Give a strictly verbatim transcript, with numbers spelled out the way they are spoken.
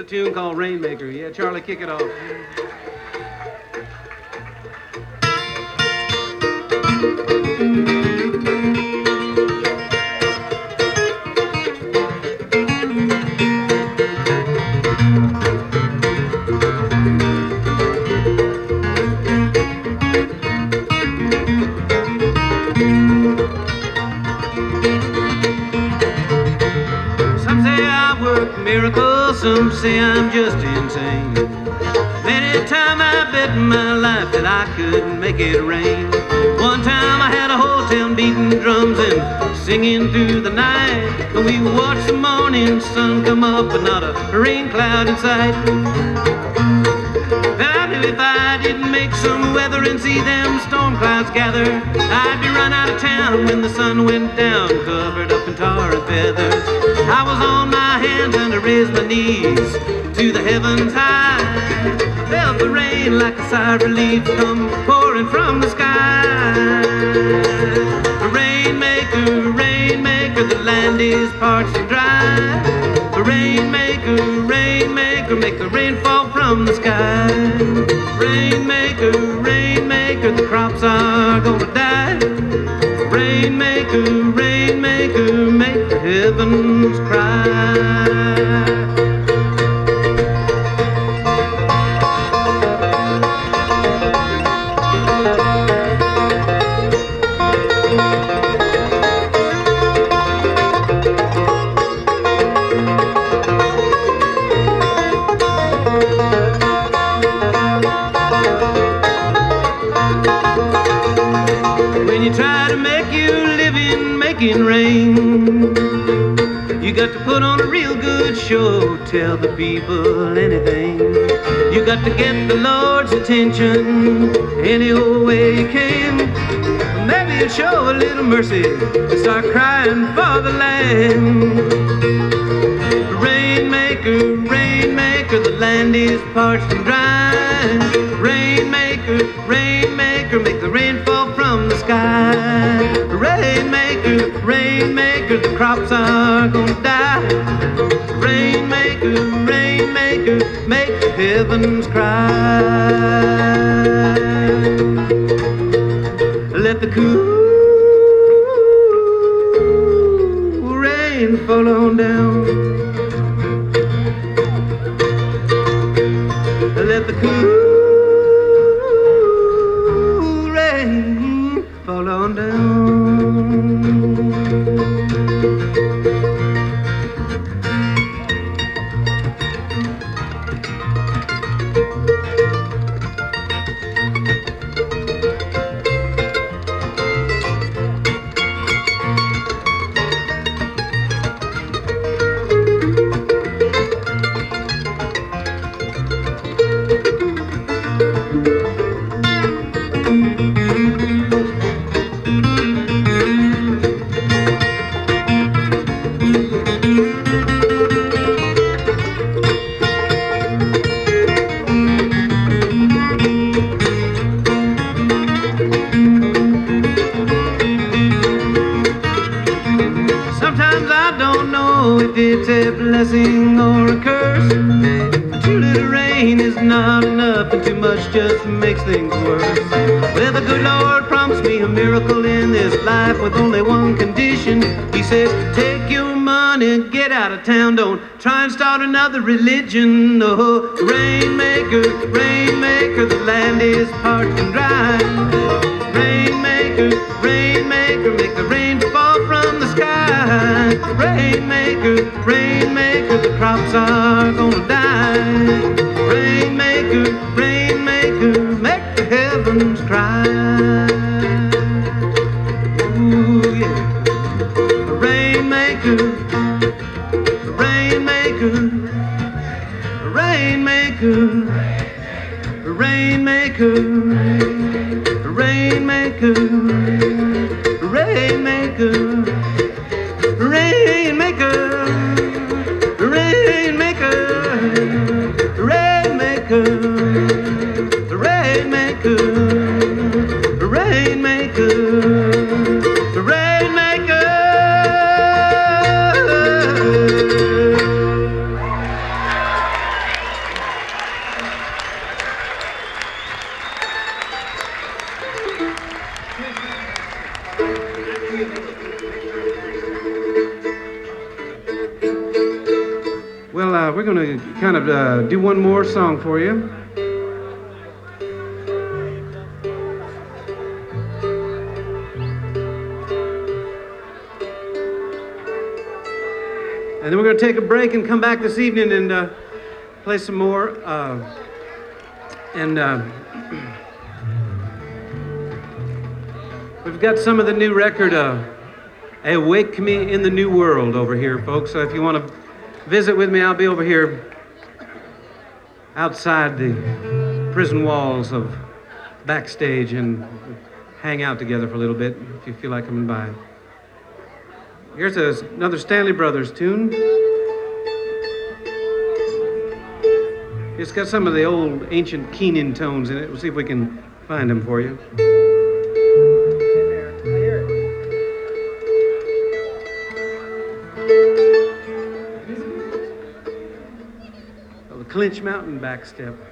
a tune called Rainmaker. Yeah, Charlie, kick it off. Miracles, some say I'm just insane. Many times I bet my life that I could make it rain. One time I had a whole town beating drums and singing through the night. We watched the morning sun come up, but not a rain cloud in sight. I knew if I didn't make some weather and see them storm clouds gather, I'd be run out of town when the sun went down, covered up in tar and feathers. I was on my hands and I raised my knees to the heavens high. Felt the rain like a sigh of relief come pouring from the sky. Rainmaker, rainmaker, the land is parched and dry. Rainmaker, rainmaker, make the rain fall from the sky. Rainmaker, rainmaker, the crops are gonna die. Rainmaker, rainmaker, make the heavens cry. Rain, you got to put on a real good show, tell the people anything. You got to get the Lord's attention any old way you can. Maybe you'll show a little mercy and start crying for the land. Rainmaker, rainmaker, the land is parched and dry. Rainmaker, rainmaker, make the rain fall from the sky. Rainmaker, rainmaker, the crops are gonna die. Rainmaker, rainmaker, make the heavens cry. Let the cool rain fall on down. Let the cool rain fall on down. It's a blessing or a curse. Too little rain is not enough, and too much just makes things worse. Well, the good Lord promised me a miracle in this life with only one condition. He says, take your money, get out of town, don't try and start another religion. Oh, rainmaker, rainmaker, the land is parched and dry. Rainmaker, rainmaker, make the rain fall from the sky. Rainmaker, rainmaker, the crops are gonna die. Rainmaker, rainmaker, make the heavens cry. Ooh, yeah. Rainmaker, rainmaker, rainmaker, rainmaker, rainmaker, rainmaker. Rainmaker, rainmaker, rainmaker, rainmaker, rainmaker, rainmaker. Well, uh, we're going to kind of uh, do one more song for you. And then we're going to take a break and come back this evening and uh, play some more. Uh, and uh, we've got some of the new record, uh, Awake Me in the New World, over here, folks. So if you want to visit with me, I'll be over here outside the prison walls of Backstage and hang out together for a little bit if you feel like coming by. Here's a, another Stanley Brothers tune. It's got some of the old ancient Keenan tones in it. We'll see if we can find them for you. Oh, the Clinch Mountain Backstep.